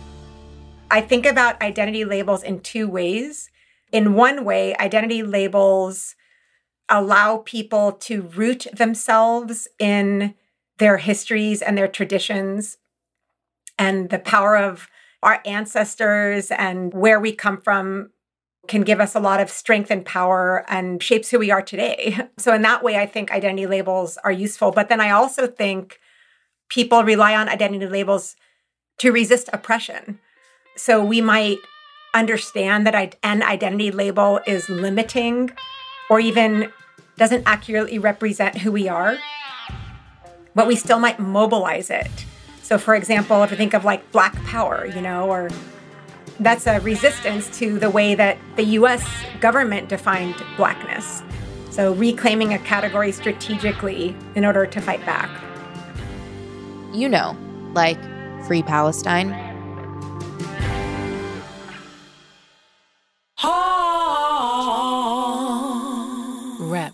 S5: I think about identity labels in two ways. In one way, identity labels allow people to root themselves in their histories and their traditions and the power of our ancestors and where we come from can give us a lot of strength and power and shapes who we are today. So in that way, I think identity labels are useful. But then I also think people rely on identity labels to resist oppression. So we might understand that an identity label is limiting or even doesn't accurately represent who we are, but we still might mobilize it. So for example, if you think of like Black Power, you know, or that's a resistance to the way that the U S government defined Blackness. So reclaiming a category strategically in order to fight back.
S1: You know, like Free Palestine.
S10: Rep.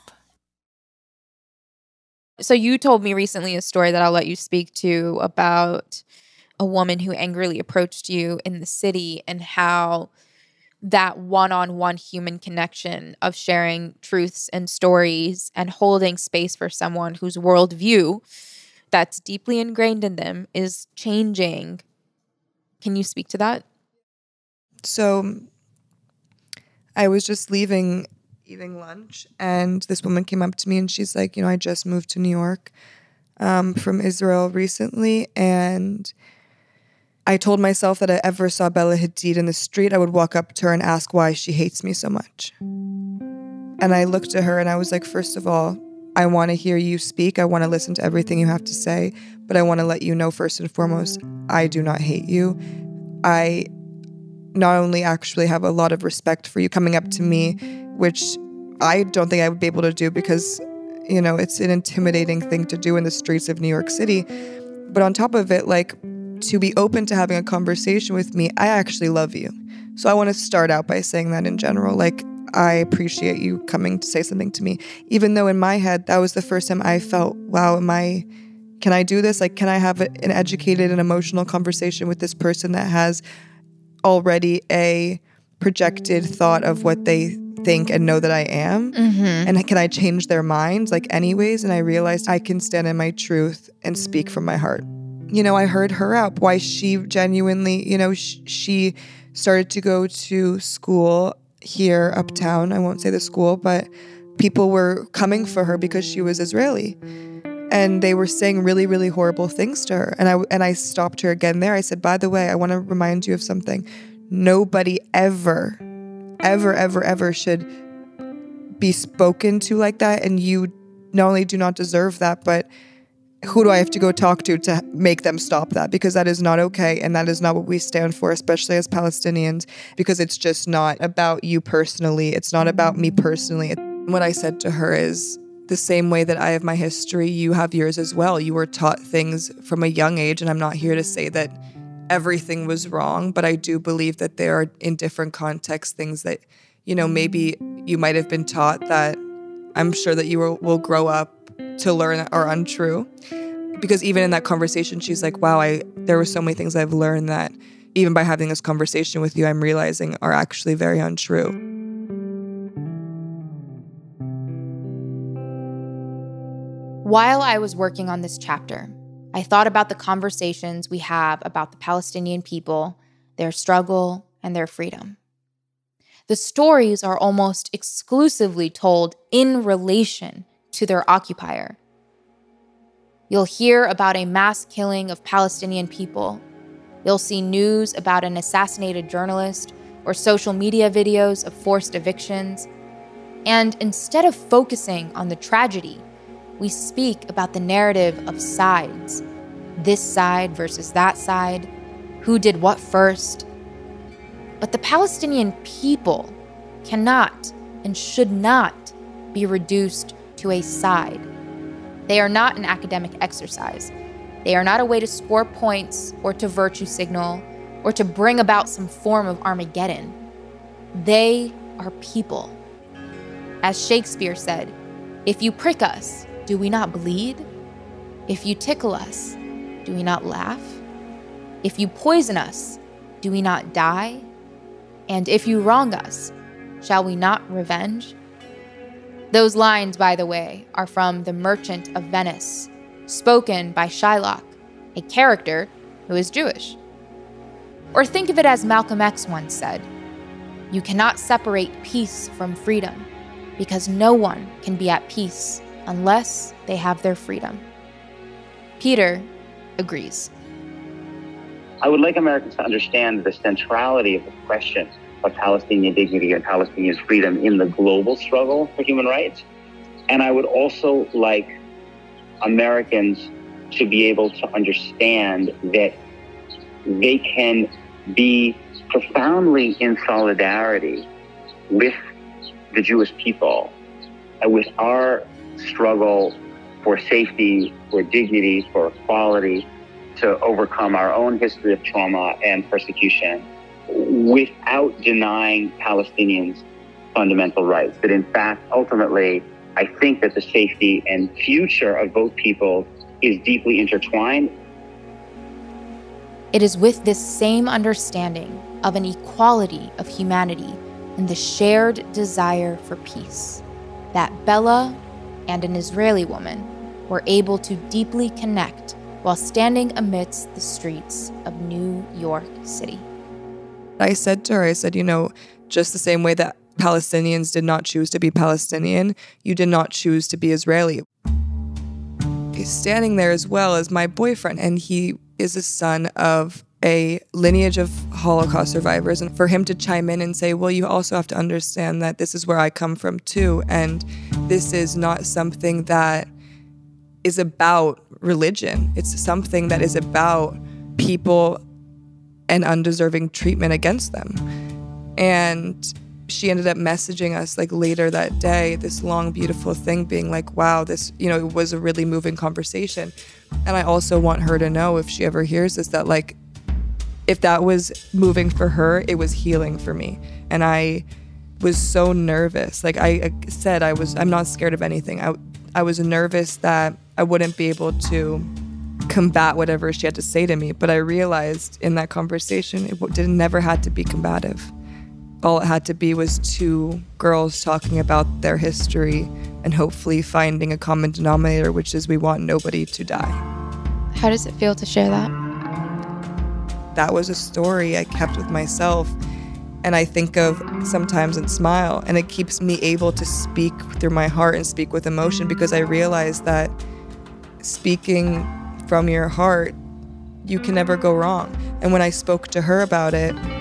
S1: So you told me recently a story that I'll let you speak to about a woman who angrily approached you in the city and how that one-on-one human connection of sharing truths and stories and holding space for someone whose worldview that's deeply ingrained in them is changing. Can you speak to that?
S2: So I was just leaving, eating lunch, and this woman came up to me and she's like, you know, I just moved to New York um, from Israel recently, and I told myself that if I ever saw Bella Hadid in the street, I would walk up to her and ask why she hates me so much. And I looked at her and I was like, first of all, I want to hear you speak. I want to listen to everything you have to say, but I want to let you know first and foremost, I do not hate you. I not only actually have a lot of respect for you coming up to me, which I don't think I would be able to do because, you know, it's an intimidating thing to do in the streets of New York City. But on top of it, like, to be open to having a conversation with me, I actually love you. So I want to start out by saying that in general. Like, I appreciate you coming to say something to me. Even though in my head, that was the first time I felt, wow, am I, can I do this? Like, can I have an educated and emotional conversation with this person that has already a projected thought of what they think and know that I am?
S1: Mm-hmm.
S2: And can I change their minds, like, anyways? And I realized I can stand in my truth and speak from my heart. You know, I heard her out, why she genuinely, you know, sh- she started to go to school here uptown. I won't say the school, but people were coming for her because she was Israeli. And they were saying really, really horrible things to her. And I, and I stopped her again there. I said, by the way, I want to remind you of something. nobody ever, ever, ever, ever should be spoken to like that. And you not only do not deserve that, but who do I have to go talk to to make them stop that? Because that is not okay. And that is not what we stand for, especially as Palestinians, because it's just not about you personally. It's not about me personally. What I said to her is, the same way that I have my history, you have yours as well. You were taught things from a young age, and I'm not here to say that everything was wrong, but I do believe that there are, in different contexts, things that, you know, maybe you might have been taught that I'm sure that you will, will grow up to learn are untrue. Because even in that conversation, she's like, wow, I there were so many things I've learned that even by having this conversation with you, I'm realizing are actually very untrue.
S1: While I was working on this chapter, I thought about the conversations we have about the Palestinian people, their struggle, and their freedom. The stories are almost exclusively told in relation to their occupier. You'll hear about a mass killing of Palestinian people. You'll see news about an assassinated journalist or social media videos of forced evictions. And instead of focusing on the tragedy, we speak about the narrative of sides. This side versus that side. Who did what first? But the Palestinian people cannot and should not be reduced to a side. They are not an academic exercise. They are not a way to score points or to virtue signal or to bring about some form of Armageddon. They are people. As Shakespeare said, if you prick us, do we not bleed? If you tickle us, do we not laugh? If you poison us, do we not die? And if you wrong us, shall we not revenge? Those lines, by the way, are from The Merchant of Venice, spoken by Shylock, a character who is Jewish. Or think of it as Malcolm X once said, you cannot separate peace from freedom, because no one can be at peace unless they have their freedom. Peter agrees.
S8: I would like Americans to understand the centrality of the question of Palestinian dignity and Palestinian freedom in the global struggle for human rights. And I would also like Americans to be able to understand that they can be profoundly in solidarity with the Jewish people and with our struggle for safety, for dignity, for equality, to overcome our own history of trauma and persecution without denying Palestinians fundamental rights. That in fact, ultimately, I think that the safety and future of both peoples is deeply intertwined.
S1: It is with this same understanding of an equality of humanity and the shared desire for peace that Bella and an Israeli woman were able to deeply connect while standing amidst the streets of New York City.
S2: I said to her, I said, you know, just the same way that Palestinians did not choose to be Palestinian, you did not choose to be Israeli. He's standing there as well as my boyfriend, and he is a son of a lineage of Holocaust survivors. And for him to chime in and say, well, you also have to understand that this is where I come from too, and this is not something that is about religion. It's something that is about people and undeserving treatment against them. And she ended up messaging us like later that day, this long, beautiful thing being like, wow, this, you know, it was a really moving conversation. And I also want her to know, if she ever hears this, that like, if that was moving for her, it was healing for me. And I was so nervous. Like I said, I was, I'm not scared of anything. I, I was nervous that I wouldn't be able to combat whatever she had to say to me. But I realized in that conversation, it didn't never had to be combative. All it had to be was two girls talking about their history and hopefully finding a common denominator, which is we want nobody to die.
S1: How does it feel to share that?
S2: That was a story I kept with myself, and I think of sometimes and smile, and it keeps me able to speak through my heart and speak with emotion, because I realize that speaking from your heart, you can never go wrong. And when I spoke to her about it,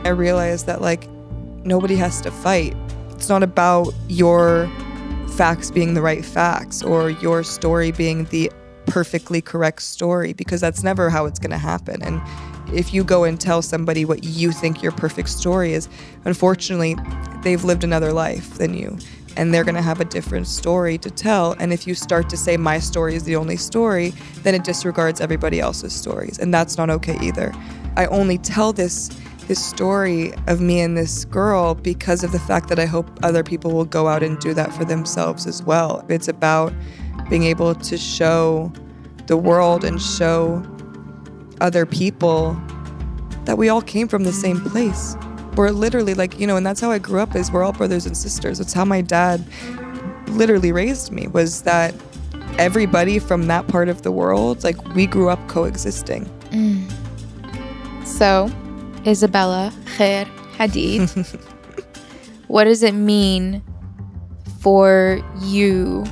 S2: I realized that, like, nobody has to fight. It's not about your facts being the right facts or your story being the perfectly correct story, because that's never how it's going to happen. And if you go and tell somebody what you think your perfect story is, unfortunately, they've lived another life than you, and they're going to have a different story to tell. And if you start to say my story is the only story, then it disregards everybody else's stories, and that's not okay either. I only tell this this story of me and this girl because of the fact that I hope other people will go out and do that for themselves as well. It's about being able to show the world and show other people that we all came from the same place. We're literally like, you know, and that's how I grew up, is we're all brothers and sisters. It's how my dad literally raised me, was that everybody from that part of the world, like, we grew up coexisting.
S1: Mm. So, Isabella Khair Hadid, what does it mean for you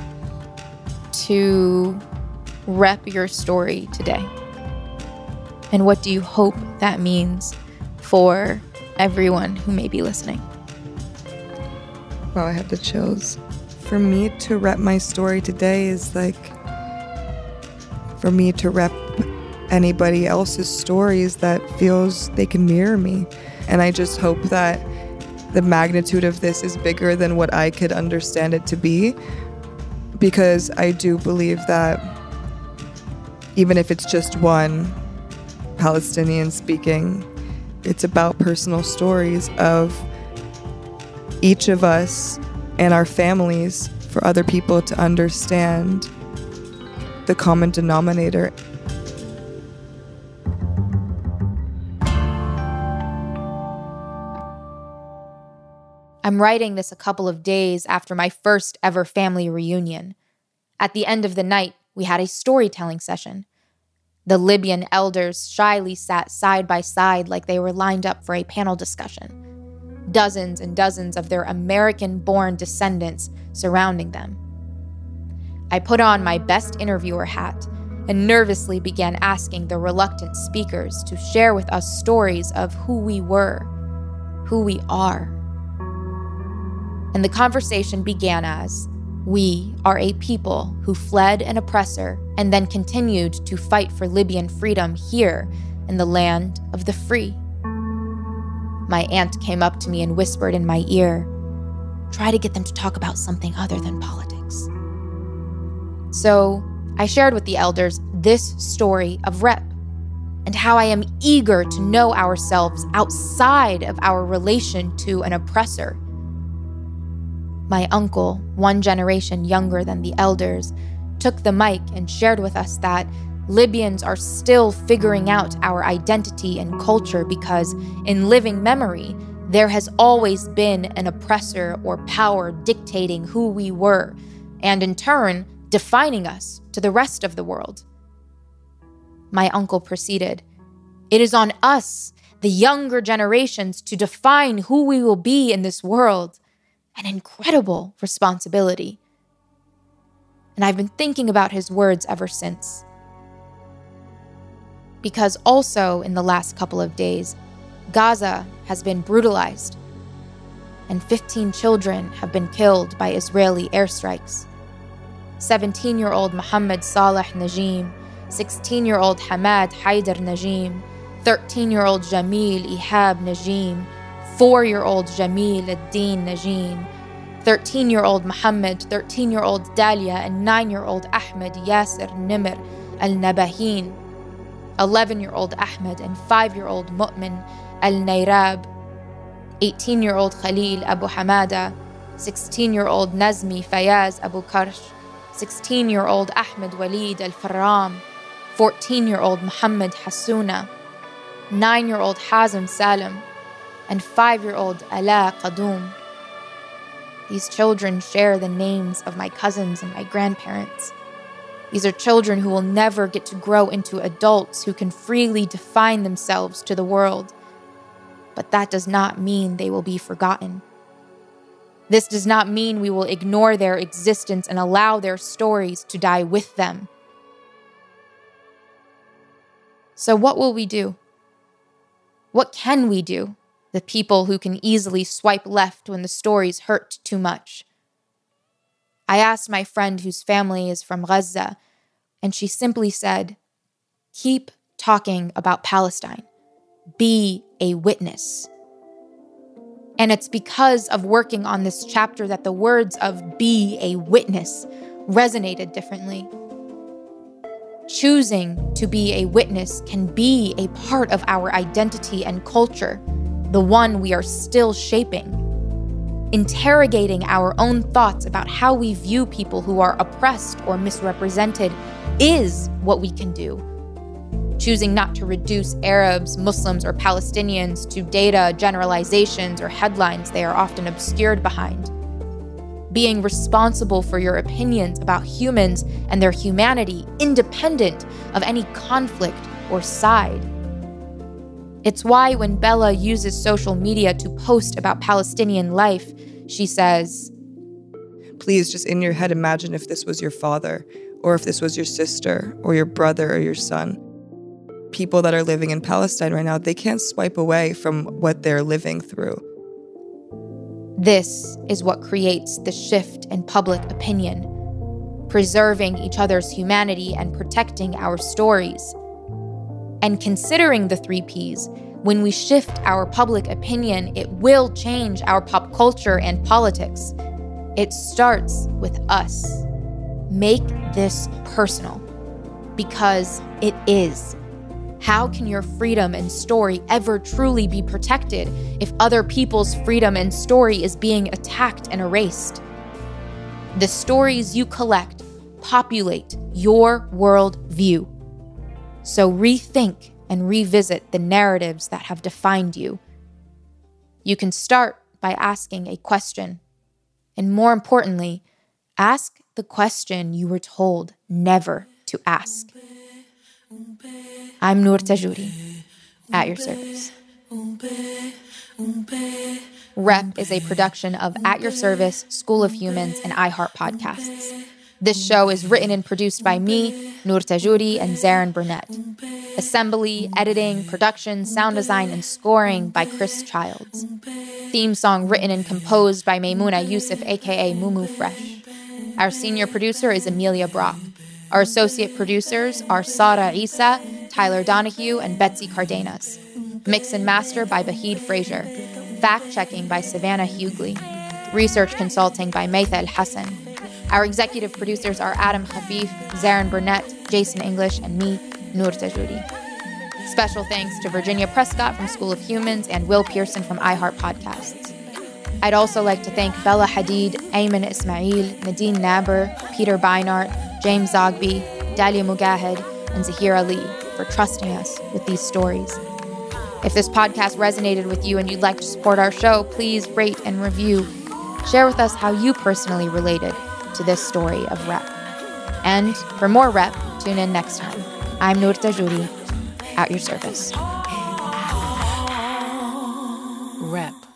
S1: to rep your story today? And what do you hope that means for everyone who may be listening?
S2: Wow, I have the chills. For me to rep my story today is like, for me to rep anybody else's stories that feels they can mirror me. And I just hope that the magnitude of this is bigger than what I could understand it to be, because I do believe that even if it's just one Palestinian speaking, it's about personal stories of each of us and our families for other people to understand the common denominator.
S1: I'm writing this a couple of days after my first ever family reunion. At the end of the night, we had a storytelling session. The Libyan elders shyly sat side by side like they were lined up for a panel discussion. Dozens and dozens of their American-born descendants surrounding them. I put on my best interviewer hat and nervously began asking the reluctant speakers to share with us stories of who we were, who we are. And the conversation began as, we are a people who fled an oppressor and then continued to fight for Libyan freedom here in the land of the free. My aunt came up to me and whispered in my ear, try to get them to talk about something other than politics. So I shared with the elders this story of rep and how I am eager to know ourselves outside of our relation to an oppressor. My uncle, one generation younger than the elders, took the mic and shared with us that Libyans are still figuring out our identity and culture because, in living memory, there has always been an oppressor or power dictating who we were, and in turn, defining us to the rest of the world. My uncle proceeded, it is on us, the younger generations, to define who we will be in this world. An incredible responsibility. And I've been thinking about his words ever since. Because also in the last couple of days, Gaza has been brutalized, and fifteen children have been killed by Israeli airstrikes. seventeen-year-old Mohammed Saleh Najim, sixteen-year-old Hamad Haider Najim, thirteen-year-old Jamil Ihab Najim, four-year-old Jamil ad-Din Najim, thirteen-year-old Muhammad, thirteen-year-old Dalia, and nine-year-old Ahmed Yasser Nimr al-Nabahin, eleven-year-old Ahmed and five-year-old Mu'min al-Nayrab, eighteen-year-old Khalil Abu Hamada, sixteen-year-old Nazmi Fayaz Abu Karsh, sixteen-year-old Ahmed Walid al-Farram, fourteen-year-old Muhammad Hassouna, nine-year-old Hazem Salim, and five-year-old Ala Qadoum. These children share the names of my cousins and my grandparents. These are children who will never get to grow into adults who can freely define themselves to the world. But that does not mean they will be forgotten. This does not mean we will ignore their existence and allow their stories to die with them. So what will we do? What can we do? the people who can easily swipe left when the stories hurt too much. I asked my friend whose family is from Gaza, and she simply said, keep talking about Palestine. Be a witness. And it's because of working on this chapter that the words of be a witness resonated differently. Choosing to be a witness can be a part of our identity and culture, the one we are still shaping. Interrogating our own thoughts about how we view people who are oppressed or misrepresented is what we can do. Choosing not to reduce Arabs, Muslims, or Palestinians to data, generalizations, or headlines they are often obscured behind. Being responsible for your opinions about humans and their humanity, independent of any conflict or side. It's why when Bella uses social media to post about Palestinian life, she says,
S2: please just in your head imagine if this was your father, or if this was your sister, or your brother, or your son. People that are living in Palestine right now, they can't swipe away from what they're living through.
S1: This is what creates the shift in public opinion, preserving each other's humanity and protecting our stories. And considering the three Ps, when we shift our public opinion, it will change our pop culture and politics. It starts with us. Make this personal, because it is. How can your freedom and story ever truly be protected if other people's freedom and story is being attacked and erased? The stories you collect populate your world view. So rethink and revisit the narratives that have defined you. You can start by asking a question. And more importantly, ask the question you were told never to ask. I'm Noor Tajouri, at your service. Rep is a production of At Your Service, School of Humans, and iHeart Podcasts. This show is written and produced by me, Noor Tajouri, and Zarin Burnett. Assembly, editing, production, sound design, and scoring by Chris Childs. Theme song written and composed by Maimouna Yusuf, aka Mumu Fresh. Our senior producer is Amelia Brock. Our associate producers are Sara Isa, Tyler Donahue, and Betsy Cardenas. Mix and master by Bahid Frazier. Fact-checking by Savannah Hughley. Research consulting by Maytha El Hassan. Our executive producers are Adam Khafif, Zarin Burnett, Jason English, and me, Noor Tajouri. Special thanks to Virginia Prescott from School of Humans and Will Pearson from iHeart Podcasts. I'd also like to thank Bella Hadid, Ayman Ismail, Nadine Naber, Peter Beinart, James Zogby, Dalia Mugahed, and Zahir Ali for trusting us with these stories. If this podcast resonated with you and you'd like to support our show, please rate and review. Share with us how you personally related to this story of Rep. And for more Rep, tune in next time. I'm Noor Tajouri, at your service.
S10: Rep.